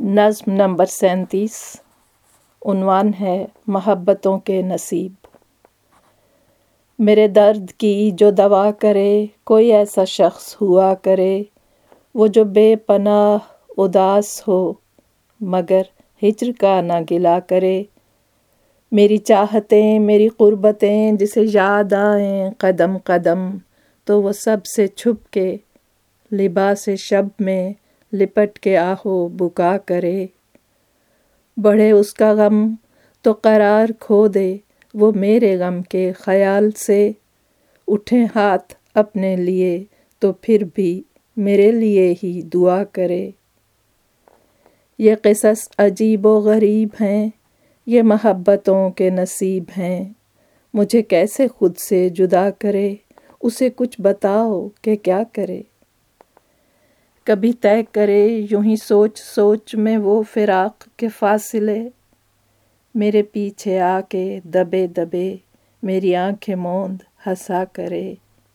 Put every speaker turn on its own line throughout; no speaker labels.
نظم نمبر 37 عنوان ہے محبتوں کے نصیب۔ میرے درد کی جو دوا کرے کوئی ایسا شخص ہوا کرے، وہ جو بے پناہ اداس ہو مگر ہجر کا نہ گلا کرے۔ میری چاہتیں میری قربتیں جسے یاد آئیں قدم قدم، تو وہ سب سے چھپ کے لباس شب میں لپٹ کے آہو بکا کرے۔ بڑھے اس کا غم تو قرار کھو دے وہ میرے غم کے خیال سے، اٹھیں ہاتھ اپنے لیے تو پھر بھی میرے لیے ہی دعا کرے۔ یہ قصص عجیب و غریب ہیں، یہ محبتوں کے نصیب ہیں، مجھے کیسے خود سے جدا کرے، اسے کچھ بتاؤ کہ کیا کرے۔ کبھی طے کرے یوں ہی سوچ سوچ میں وہ فراق کے فاصلے، میرے پیچھے آ کے دبے دبے میری آنکھیں موند ہنسا کرے۔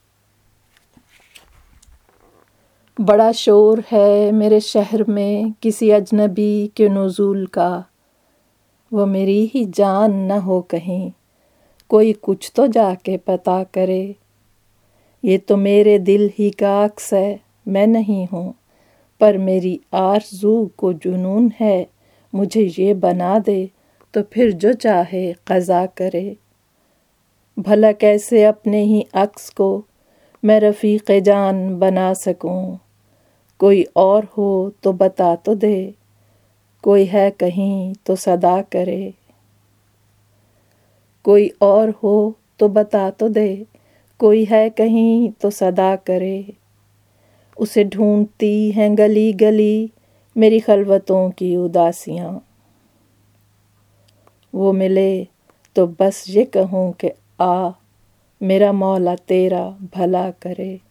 بڑا شور ہے میرے شہر میں کسی اجنبی کے نزول کا، وہ میری ہی جان نہ ہو کہیں، کوئی کچھ تو جا کے پتہ کرے۔ یہ تو میرے دل ہی کا عکس ہے، میں نہیں ہوں، پر میری آرزو کو جنون ہے، مجھے یہ بنا دے تو پھر جو چاہے قضا کرے۔ بھلا کیسے اپنے ہی عکس کو میں رفیق جان بنا سکوں، کوئی اور ہو تو بتا تو دے، کوئی ہے کہیں تو صدا کرے۔ کوئی اور ہو تو بتا تو دے، کوئی ہے کہیں تو صدا کرے۔ اسے ڈھونڈتی ہیں گلی گلی میری خلوتوں کی اداسیاں، وہ ملے تو بس یہ کہوں کہ آ میرا مولا تیرا بھلا کرے۔